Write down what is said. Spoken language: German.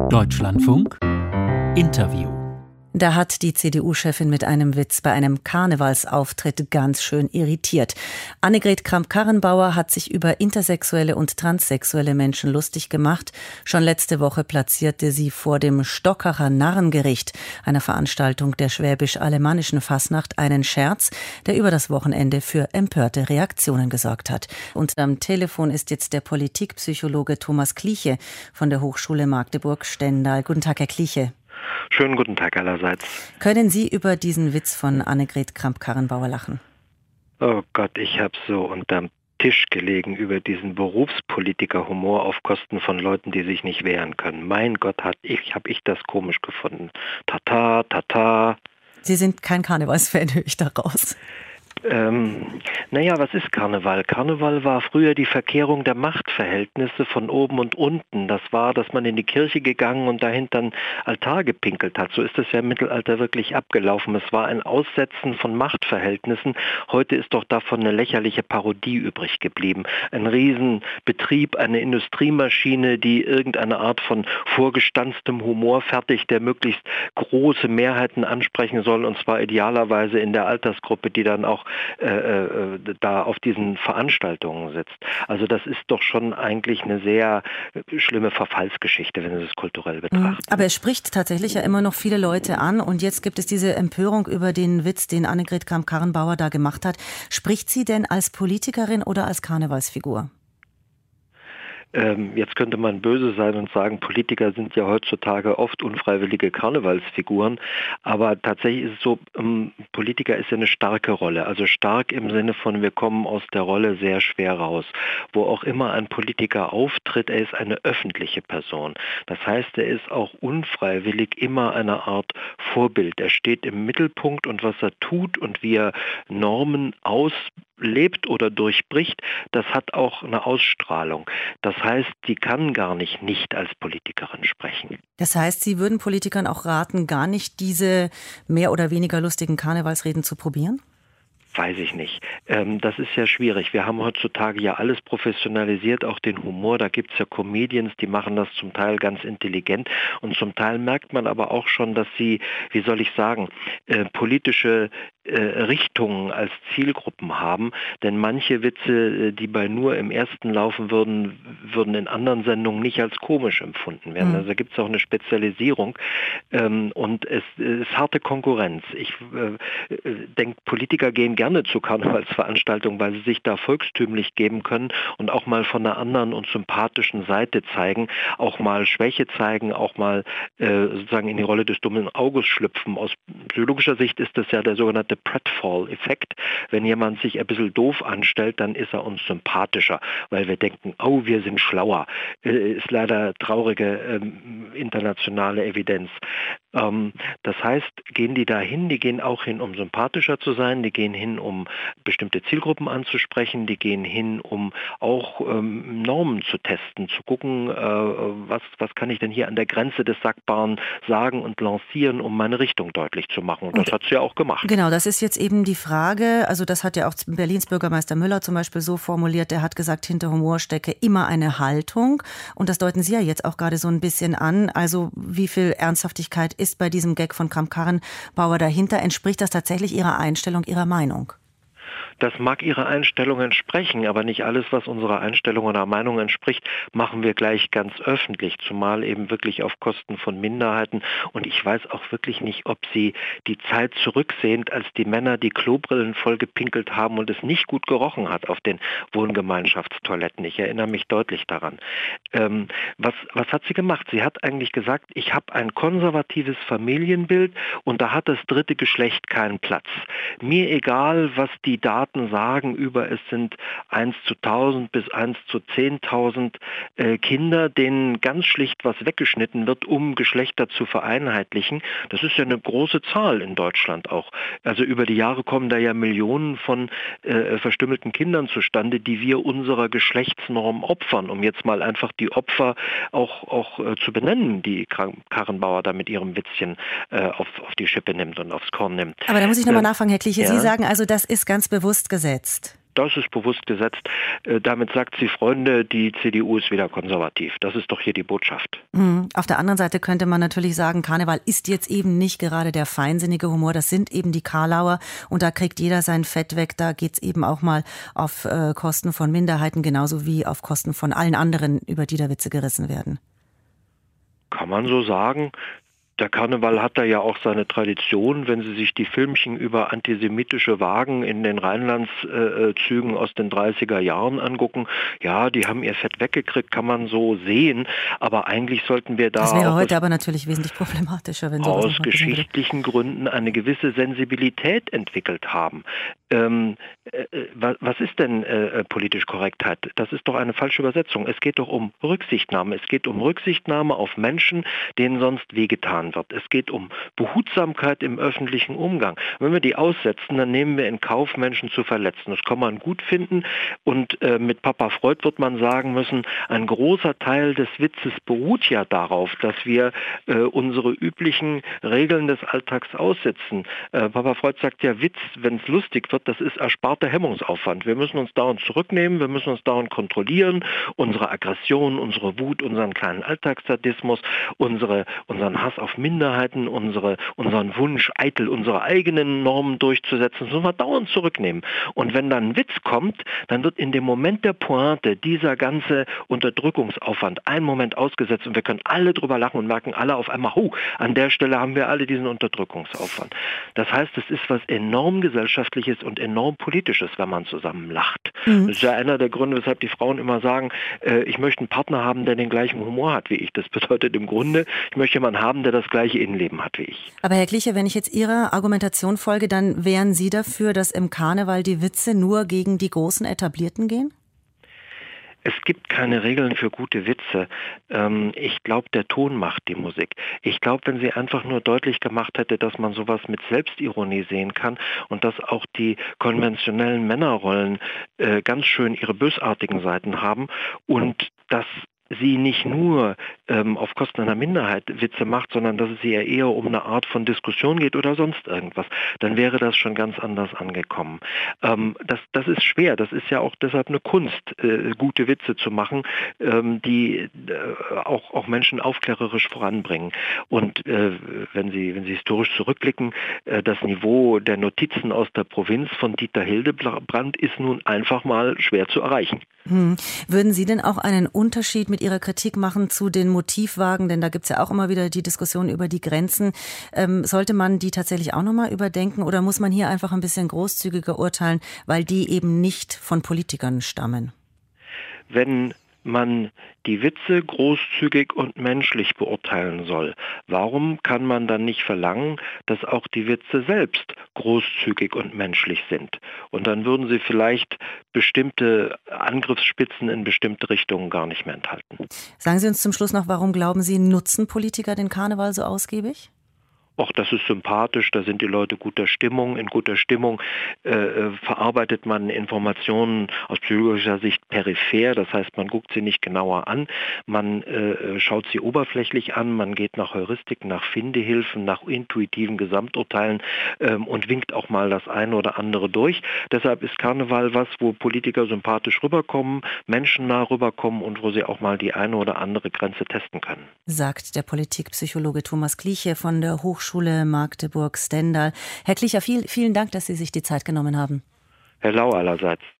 Deutschlandfunk Interview. Da hat die CDU-Chefin mit einem Witz bei einem Karnevalsauftritt ganz schön irritiert. Annegret Kramp-Karrenbauer hat sich über intersexuelle und transsexuelle Menschen lustig gemacht. Schon letzte Woche platzierte sie vor dem Stockacher Narrengericht, einer Veranstaltung der schwäbisch-alemannischen Fasnacht, einen Scherz, der über das Wochenende für empörte Reaktionen gesorgt hat. Und am Telefon ist jetzt der Politikpsychologe Thomas Kliche von der Hochschule Magdeburg-Stendal. Guten Tag, Herr Kliche. Schönen guten Tag allerseits. Können Sie über diesen Witz von Annegret Kramp-Karrenbauer lachen? Oh Gott, ich habe so unterm Tisch gelegen über diesen Berufspolitiker-Humor auf Kosten von Leuten, die sich nicht wehren können. Mein Gott, hab ich das komisch gefunden. Tata, tata. Sie sind kein Karnevalsfan, höre ich daraus. Was ist Karneval? Karneval war früher die Verkehrung der Machtverhältnisse von oben und unten. Das war, dass man in die Kirche gegangen und dahinter einen Altar gepinkelt hat. So ist es ja im Mittelalter wirklich abgelaufen. Es war ein Aussetzen von Machtverhältnissen. Heute ist doch davon eine lächerliche Parodie übrig geblieben. Ein Riesenbetrieb, eine Industriemaschine, die irgendeine Art von vorgestanztem Humor fertigt, der möglichst große Mehrheiten ansprechen soll, und zwar idealerweise in der Altersgruppe, die dann auch da auf diesen Veranstaltungen sitzt. Also das ist doch schon eigentlich eine sehr schlimme Verfallsgeschichte, wenn Sie es kulturell betrachten. Aber es spricht tatsächlich ja immer noch viele Leute an, und jetzt gibt es diese Empörung über den Witz, den Annegret Kramp-Karrenbauer da gemacht hat. Spricht sie denn als Politikerin oder als Karnevalsfigur? Jetzt könnte man böse sein und sagen, Politiker sind ja heutzutage oft unfreiwillige Karnevalsfiguren, aber tatsächlich ist es so, Politiker ist ja eine starke Rolle, also stark im Sinne von, wir kommen aus der Rolle sehr schwer raus. Wo auch immer ein Politiker auftritt, er ist eine öffentliche Person. Das heißt, er ist auch unfreiwillig immer eine Art Vorbild. Er steht im Mittelpunkt, und was er tut und wie er Normen auslebt oder durchbricht, das hat auch eine Ausstrahlung. Das heißt, die kann gar nicht als Politikerin sprechen. Das heißt, Sie würden Politikern auch raten, gar nicht diese mehr oder weniger lustigen Karnevalsreden zu probieren? Weiß ich nicht. Das ist ja schwierig. Wir haben heutzutage ja alles professionalisiert, auch den Humor. Da gibt es ja Comedians, die machen das zum Teil ganz intelligent, und zum Teil merkt man aber auch schon, dass sie, wie soll ich sagen, politische Richtungen als Zielgruppen haben, denn manche Witze, die bei Nur im Ersten laufen würden in anderen Sendungen nicht als komisch empfunden werden. Also da gibt es auch eine Spezialisierung, und es ist harte Konkurrenz. Ich denke, Politiker gehen gerne zu Karnevalsveranstaltungen, weil sie sich da volkstümlich geben können und auch mal von einer anderen und sympathischen Seite zeigen, auch mal Schwäche zeigen, auch mal sozusagen in die Rolle des dummen Auges schlüpfen. Aus psychologischer Sicht ist das ja der sogenannte Pratfall-Effekt. Wenn jemand sich ein bisschen doof anstellt, dann ist er uns sympathischer, weil wir denken, oh, wir sind schlauer. Ist leider traurige internationale Evidenz. Das heißt, gehen die da hin, die gehen auch hin, um sympathischer zu sein, die gehen hin, um bestimmte Zielgruppen anzusprechen, die gehen hin, um auch Normen zu testen, zu gucken, was kann ich denn hier an der Grenze des Sagbaren sagen und lancieren, um meine Richtung deutlich zu machen. Und das hat sie ja auch gemacht. Genau, das ist jetzt eben die Frage, also das hat ja auch Berlins Bürgermeister Müller zum Beispiel so formuliert, der hat gesagt, hinter Humor stecke immer eine Haltung, und das deuten Sie ja jetzt auch gerade so ein bisschen an. Also wie viel Ernsthaftigkeit ist bei diesem Gag von Kramp-Karrenbauer dahinter? Entspricht das tatsächlich Ihrer Einstellung, Ihrer Meinung? Das mag Ihrer Einstellung entsprechen, aber nicht alles, was unserer Einstellung oder Meinung entspricht, machen wir gleich ganz öffentlich, zumal eben wirklich auf Kosten von Minderheiten. Und ich weiß auch wirklich nicht, ob Sie die Zeit zurücksehend, als die Männer die Klobrillen voll gepinkelt haben und es nicht gut gerochen hat auf den Wohngemeinschaftstoiletten. Ich erinnere mich deutlich daran. Was hat sie gemacht? Sie hat eigentlich gesagt, ich habe ein konservatives Familienbild und da hat das dritte Geschlecht keinen Platz. Mir egal, was die Daten sagen über, es sind 1 zu 1000 bis 1 zu 10.000 Kinder, denen ganz schlicht was weggeschnitten wird, um Geschlechter zu vereinheitlichen. Das ist ja eine große Zahl in Deutschland auch. Also über die Jahre kommen da ja Millionen von verstümmelten Kindern zustande, die wir unserer Geschlechtsnorm opfern, um jetzt mal einfach die Opfer auch zu benennen, die Karrenbauer da mit ihrem Witzchen auf die Schippe nimmt und aufs Korn nimmt. Aber da muss ich nochmal nachfragen, Herr Kliche. Ja? Sie sagen also, das ist ganz bewusst gesetzt. das ist bewusst gesetzt. Damit sagt sie, Freunde, die CDU ist wieder konservativ. Das ist doch hier die Botschaft. Auf der anderen Seite könnte man natürlich sagen, Karneval ist jetzt eben nicht gerade der feinsinnige Humor, das sind eben die Karlauer und da kriegt jeder sein Fett weg, da geht's eben auch mal auf Kosten von Minderheiten, genauso wie auf Kosten von allen anderen, über die da Witze gerissen werden. Kann man so sagen. Der Karneval hat da ja auch seine Tradition, wenn Sie sich die Filmchen über antisemitische Wagen in den Rheinlandszügen aus den 30er Jahren angucken. Ja, die haben ihr Fett weggekriegt, kann man so sehen, aber eigentlich sollten wir da das wäre auch heute aber natürlich wesentlich problematischer, wenn sowas aus geschichtlichen Gründen eine gewisse Sensibilität entwickelt haben. Was ist denn politisch Korrektheit? Das ist doch eine falsche Übersetzung. Es geht doch um Rücksichtnahme. Es geht um Rücksichtnahme auf Menschen, denen sonst wehgetan wird. Es geht um Behutsamkeit im öffentlichen Umgang. Wenn wir die aussetzen, dann nehmen wir in Kauf, Menschen zu verletzen. Das kann man gut finden und mit Papa Freud wird man sagen müssen, ein großer Teil des Witzes beruht ja darauf, dass wir unsere üblichen Regeln des Alltags aussetzen. Papa Freud sagt ja, Witz, wenn es lustig wird, das ist ersparter Hemmungsaufwand. Wir müssen uns dauernd zurücknehmen, wir müssen uns dauernd kontrollieren, unsere Aggression, unsere Wut, unseren kleinen Alltagssadismus, unseren Hass auf Minderheiten, unseren Wunsch, eitel unsere eigenen Normen durchzusetzen, das müssen wir dauernd zurücknehmen. Und wenn dann ein Witz kommt, dann wird in dem Moment der Pointe dieser ganze Unterdrückungsaufwand einen Moment ausgesetzt und wir können alle drüber lachen und merken alle auf einmal, an der Stelle haben wir alle diesen Unterdrückungsaufwand. Das heißt, es ist was enorm Gesellschaftliches und enorm Politisches, wenn man zusammen lacht. Das ist ja einer der Gründe, weshalb die Frauen immer sagen, ich möchte einen Partner haben, der den gleichen Humor hat wie ich. Das bedeutet im Grunde, ich möchte jemanden haben, der das gleiche Innenleben hat wie ich. Aber Herr Gliche, wenn ich jetzt Ihrer Argumentation folge, dann wären Sie dafür, dass im Karneval die Witze nur gegen die großen Etablierten gehen? Es gibt keine Regeln für gute Witze. Ich glaube, der Ton macht die Musik. Ich glaube, wenn sie einfach nur deutlich gemacht hätte, dass man sowas mit Selbstironie sehen kann und dass auch die konventionellen Männerrollen ganz schön ihre bösartigen Seiten haben und dass sie nicht nur auf Kosten einer Minderheit Witze macht, sondern dass es ihr eher um eine Art von Diskussion geht oder sonst irgendwas, dann wäre das schon ganz anders angekommen. Das ist schwer, das ist ja auch deshalb eine Kunst, gute Witze zu machen, die auch Menschen aufklärerisch voranbringen. Und wenn Sie historisch zurückblicken, das Niveau der Notizen aus der Provinz von Dieter Hildebrand ist nun einfach mal schwer zu erreichen. Würden Sie denn auch einen Unterschied mit Ihrer Kritik machen zu den Motivwagen? Denn da gibt es ja auch immer wieder die Diskussion über die Grenzen. Sollte man die tatsächlich auch nochmal überdenken oder muss man hier einfach ein bisschen großzügiger urteilen, weil die eben nicht von Politikern stammen? Wenn man die Witze großzügig und menschlich beurteilen soll, warum kann man dann nicht verlangen, dass auch die Witze selbst großzügig und menschlich sind? Und dann würden sie vielleicht bestimmte Angriffsspitzen in bestimmte Richtungen gar nicht mehr enthalten. Sagen Sie uns zum Schluss noch, warum glauben Sie, nutzen Politiker den Karneval so ausgiebig? Och, das ist sympathisch, da sind die Leute guter Stimmung. In guter Stimmung verarbeitet man Informationen aus psychologischer Sicht peripher, das heißt, man guckt sie nicht genauer an, man schaut sie oberflächlich an, man geht nach Heuristiken, nach Findehilfen, nach intuitiven Gesamturteilen und winkt auch mal das eine oder andere durch. Deshalb ist Karneval was, wo Politiker sympathisch rüberkommen, menschennah rüberkommen und wo sie auch mal die eine oder andere Grenze testen können. Sagt der Politikpsychologe Thomas Gliche von der Hochschule Magdeburg-Stendal. Herr Gliche, vielen Dank, dass Sie sich die Zeit genommen haben. Herr Lau allerseits.